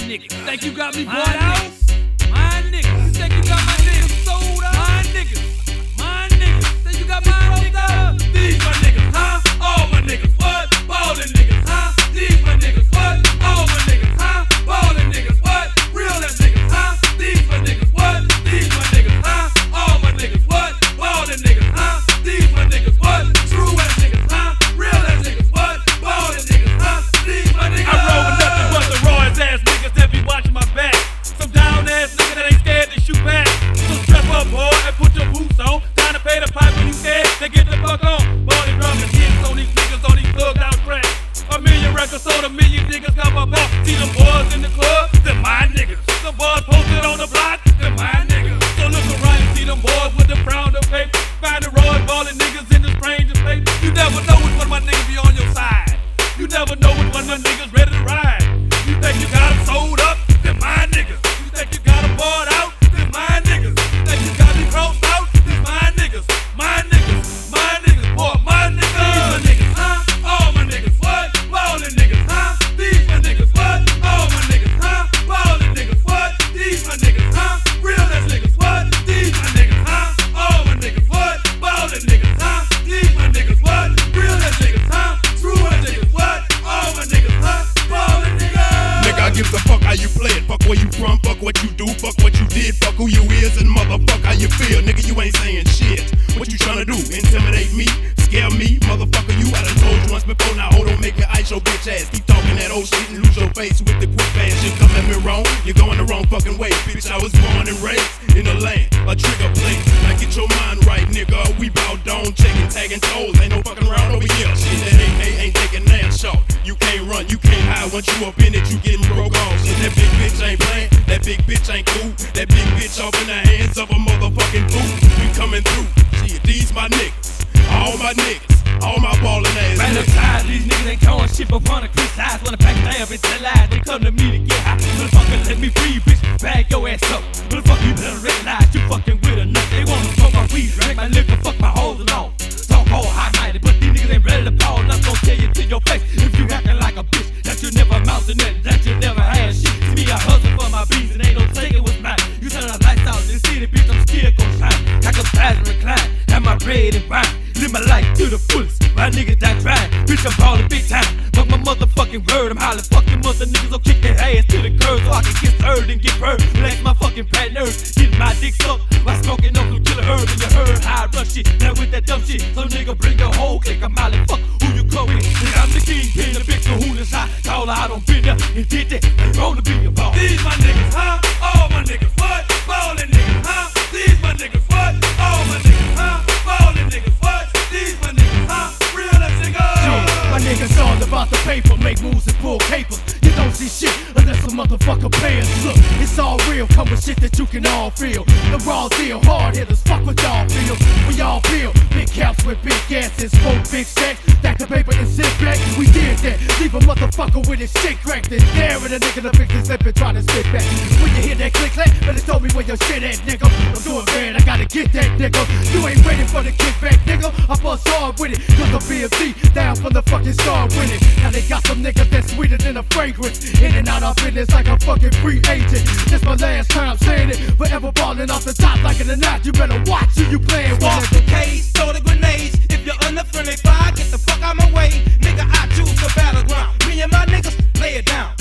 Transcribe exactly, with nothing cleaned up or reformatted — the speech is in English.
niggas. Think you got me bought out? My niggas. You think you got my niggas sold out? My niggas. My niggas. Think you got my niggas? These my niggas, huh? All my niggas, what? Ballin' niggas, huh? These my niggas, what? All my niggas, huh? Ballin' niggas, what? Real ass niggas, huh? These my niggas, what? These my niggas, huh? All my niggas, what? Ballin' niggas, huh? These my niggas, what? True ass niggas, huh? Real ass niggas, what? Ballin' niggas, huh? These my niggas. I roll with nothing but the rawest ass niggas that be watching my back. Some down ass nigga that ain't scared to shoot back. So strap up, boy, and put your boots on. Time to pay the pipe when you scared to get the fuck on. Body dropping hits on these niggas, on these plugged out tracks. A million records sold, a million niggas got my ball. See them boys in the club, they're my niggas. Some boys posted on the block, they're my niggas. So look around and see them boys with the brown of paper. Find the road ballin' niggas in the strangest place. You never know which one of my niggas be on your side. You never know which one of my niggas ready to ride. You think you got them sold up, they're my niggas. You think you got them bought out, they're my niggas. You think you got me crossed out, they're my niggas. My niggas, my niggas, boy, my niggas. These my niggas, huh? All my niggas, what? Ballin' niggas, huh? These my niggas, what? All my niggas, huh? Ballin' niggas, what? These my niggas, huh? Real ass niggas, what? These my niggas, huh? All my niggas, what? Ballin' niggas, huh? These my niggas, what? Real ass niggas, huh? True ass niggas, what? All my niggas, huh? Ballin' niggas. Nigga, I give a fuck how you play it. Fuck where you from, fuck what you do, fuck what you did, fuck who you is, and motherfuck how you feel. Nigga, you ain't saying shit. What you tryna do? Intimidate me? Scare me? Motherfucker, you I done told you once before. Now hold on, make me ice your bitch ass. Keep talking that old shit and lose your face with the quick fast shit. Come at me wrong, you're going the wrong fucking way. Bitch, I was born and raised in the land, a trigger place. Now get your mind right, nigga. We bout down, checking, tagging toes. Ain't no fucking around over here. Shit that ain't, ain't, ain't taking that short. You can't run, you can't hide. Once you up in it, you getting broke off. Shit, that big bitch ain't playing, that big bitch ain't cool. That big bitch off in the hands of a motherfucking fool. We coming through. Shit, these my niggas, all my niggas, all my ballin' ass Man, niggas. I'm tired, these niggas ain't throwing shit but wanna criticize. Wanna pack down, bitch, they lie. They come to me to get high. Motherfucker, let me free, bitch. Bag your ass up. Motherfucker, you better recognize you fucking with a nut. They wanna smoke my weed, drink my liquor, fuck my hoes alone. Talk hard, high-minded, but these niggas ain't ready to ball. I'm gonna tell you to your face if you acting like a bitch that you never mounted nothing, that you never had shit. To me, I hustle for my beats and ain't no taking what's mine. You turn the lights out in the city, bitch, I'm still gon' shine. I can rise and recline, have my bread and wine. Live my life to the fullest, my niggas die trying. Bitch, I'm ballin' big time, fuck my motherfucking word. I'm hollering, fucking mother niggas, I'll kick their ass to the curb so I can get served and get burned. Relax my fucking fat nerves, get my dick sucked while smoking on some killer herb. And you heard how I rush shit, now with that dumb shit. So nigga, bring your whole clique, I'm hollering, fuck who you come with. Nigga, I'm the kingpin, the bitch, the who high. Call out on been there and did that, they roll to be a ball. These my niggas, huh? All my niggas, what? Ballin' niggas, huh? These my niggas, what? All my niggas, huh? Ballin' niggas, what? These my niggas, huh? Real ass niggas. My niggas all about the paper, make moves and pull capers. You don't see shit unless a motherfucker pays. Look, it's all real, come with shit that you can all feel. The raw deal, hard hitters, fuck what y'all feel. We all feel, big caps with big asses, smoke big stacks, stack the paper and sit back. We did that, leave a motherfucker with his shit cracked and dare a nigga to pick this up and try to sit back. When you hear that click clack, better tell me where your shit at, nigga. I'm doing bad, I gotta get that, nigga. You ain't waiting for the kickback, nigga. I bust hard with it, cause the B M C down from the fucking start with it. Now they got some niggas that's sweeter than a fragrance. In and out of business like a fucking free agent. This my last time saying it. Forever balling off the top like in the night. You better watch who you playing with. Off the case, throw the grenades. If you're under friendly fire, get the fuck out my way. Nigga, I choose the battleground. Me and my niggas, lay it down.